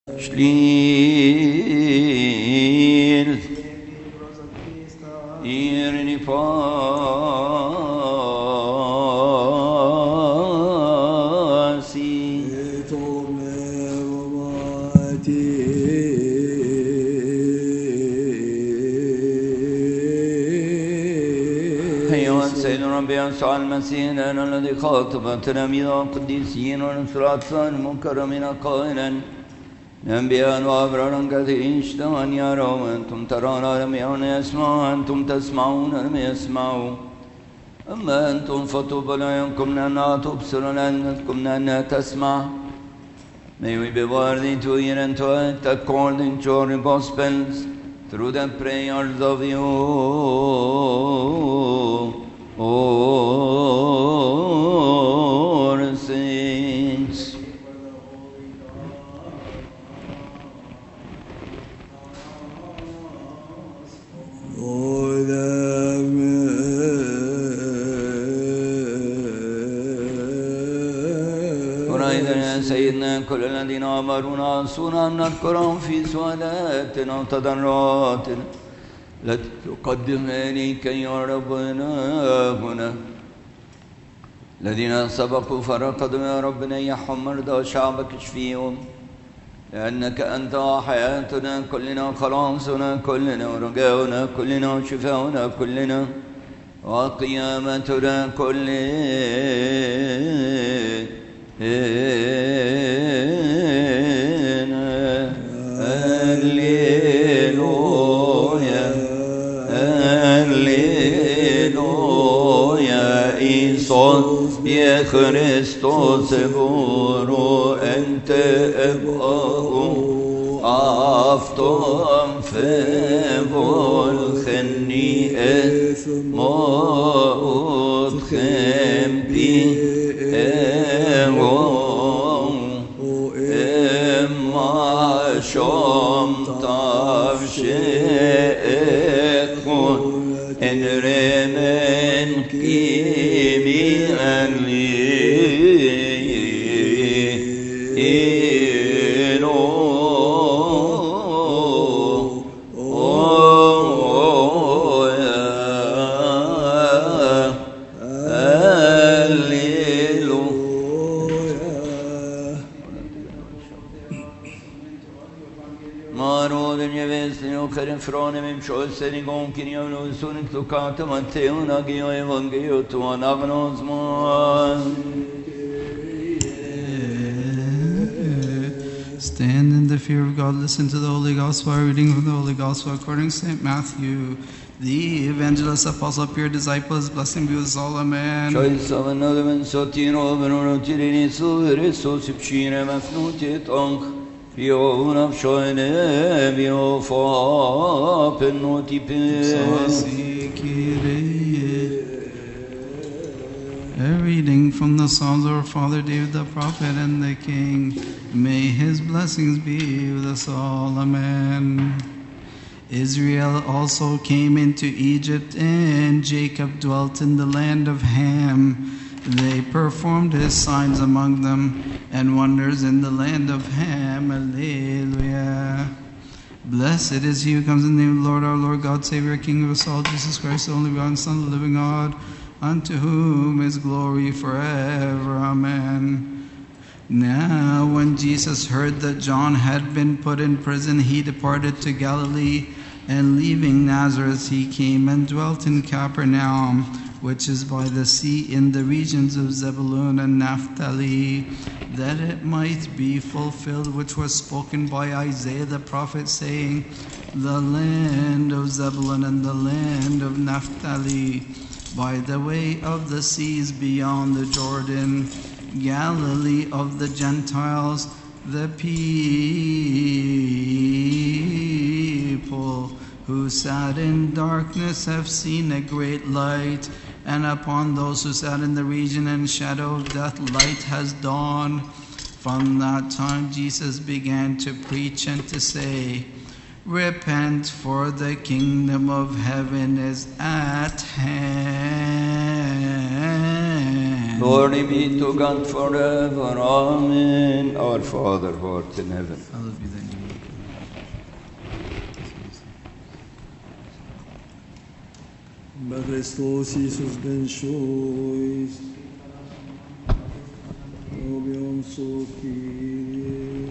Shlil Irni Pasi أيها السيد ربي يسوع المسيح لنا الذي خاطب تلاميذ القديسين ونصرات المكرمين قائلا أنبياء وأبرار كثيرين اشتهوا أن يروا وأنتم ترون ولم يرون يسمعوا وأنتم تسمعون ولم يسمعوا أما أنتم فطوبى لكم لأنها تبصر لأنكم لأنها تسمع. May we be worthy to hear and to act according to your Gospels through the prayers of you, O saints. سيدنا كل الذين أمرونا أنصرنا أن نذكرهم في سؤالاتنا وتضرعاتنا التي تقدم إليك يا ربنا هنا الذين سبقوا فرقدوا يا ربنا يحم مرضى شعبك اشفيهم لأنك أنت حياتنا كلنا خلاصنا كلنا ورجاؤنا كلنا وشفاؤنا كلنا وقيامتنا كلنا. Alleluia, Alleluia, Iisus e Hristos voro ente ebau aftom fevol cheni et mout chempi Shom tav she'echon en remen kimi anli elo Från min skjutsen igång kring jag vill sunik to kata man teona geo evangelium to anagnos man. Stand in the fear of God, listen to the Holy Gospel, reading from the Holy Gospel according to St. Matthew. The evangelist, apostle, pure disciples, blessing be with all, amen. Choice of another man sotino venoro tirini su reso sipchine mafnutit onch. Io nafshoine mio fa penoti pe. A reading from the Psalms of our father David the prophet and the king. May his blessings be with us all, amen. Israel also came into Egypt, and Jacob dwelt in the land of Ham. They performed his signs among them and wonders in the land of Ham. Alleluia. Blessed is he who comes in the name of the Lord, our Lord God, Savior, King of us all, Jesus Christ, the only begotten Son of the living God, unto whom is glory forever. Amen. Now when Jesus heard that John had been put in prison, he departed to Galilee, and leaving Nazareth he came and dwelt in Capernaum, which is by the sea in the regions of Zebulun and Naphtali, that it might be fulfilled which was spoken by Isaiah the prophet, saying, the land of Zebulun and the land of Naphtali, by the way of the seas beyond the Jordan, Galilee of the Gentiles, the people who sat in darkness have seen a great light, and upon those who sat in the region and shadow of death, light has dawned. From that time Jesus began to preach and to say, repent, for the kingdom of heaven is at hand. Glory be to God forever. Amen. Our Father who art in heaven. Hallowed be thy name. Με Χριστός Ιησούς ben σοίς, Όβιον σου Κύριε,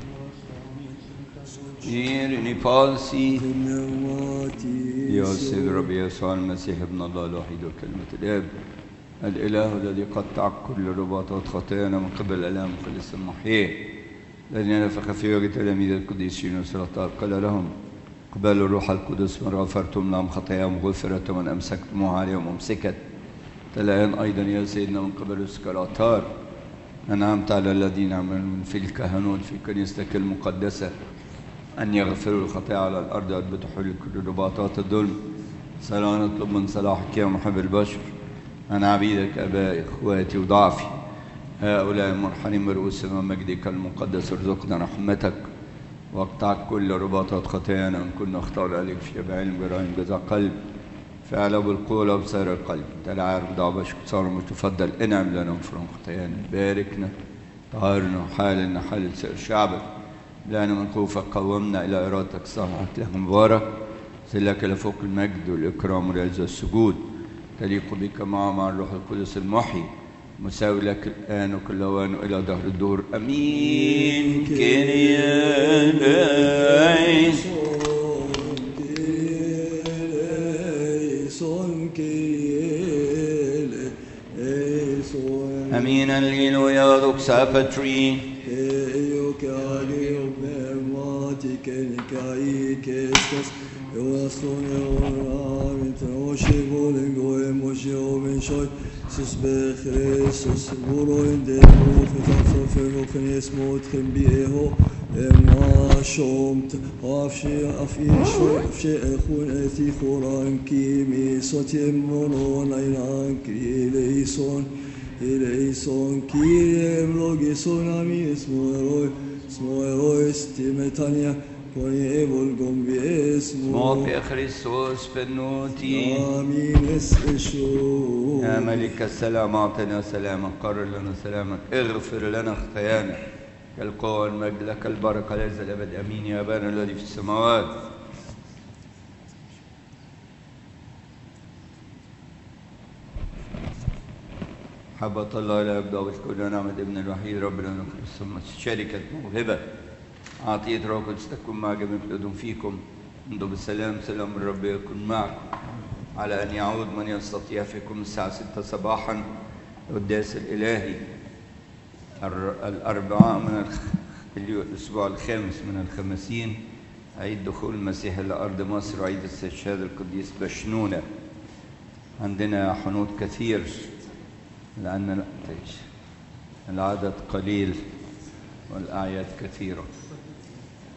Irni palsi πνεύματι يا سيد ربي يسوع المسيح ابن الله الوحيد وكلمة الآب الإله الذي قطع كل رباطات خطايانا من قبل الآلام خلص المحيي الذين نفخ في وجه تلاميذ القديسين والسلطات قال لهم قبلوا الروح القدس من غفرتم لهم خطاياهم غفرت ومن أمسكتموها عليهم أمسكت الآن أيضا يا سيدنا من قبل السكراتار أنعمت على الذين عملوا في الكهنوت في كنيستك المقدسة أن يغفروا الخطايا على الأرض ويثبتوا حل كل رباطات الظلم سلام نطلب من صلاحك يا محب البشر أنا عبيدك أبائي إخواتي وضعفي هؤلاء المنحنين برؤوسهم ومجدك المقدس ارزقنا رحمتك واقطع كل رباطات خطايانا إن كنا اختار عليك في بعلم جرائم جزاء قلب فعل بالقول وبصير القلب أنت لا عارف ضعفك صار متفضل انعم لنا وفرن خطايانا باركنا طهرنا وحالنا حال سائر شعبك لأن من خوفك قومنا إلى إرادتك صالحك لك مبارك سلك لفوق المجد والإكرام والعزة والسجود تليق بك مع الروح القدس المحيي مساوي لك الآن وكل أوان إلى دهر الدور أمين أمين الليلويا دوكسا باتري Sus Christus voro in demo för smot bieho ma shomt afshi khun eti khoran ki mi sotim monon ainan ki eleison ki logison ami smoero estimetania اسمه في خريستوس بنوتي آمين اسشو يا ملك السلام أعطنا سلامك قرر لنا سلامك اغفر لنا خطايانا كالقوة والمجد لك البركة ليس الأبد أمين يا أبانا الذي في السماوات حبة الله لا يبدأ بالكل نعمة ابن الوحيد ربنا نخلص ثم شركة موهبة عطية روح القدس تكون مع جميع الأدم فيكم انظروا بالسلام سلام الرب يكون معكم على أن يعود من يستطيع فيكم الساعة 6 صباحا القداس الإلهي الأربعاء من الأسبوع الخامس من الخمسين عيد دخول المسيح إلى أرض مصر وعيد استشهاد القديس بشنونة عندنا حنوط كثير لأن العدد قليل والأعياد كثيرة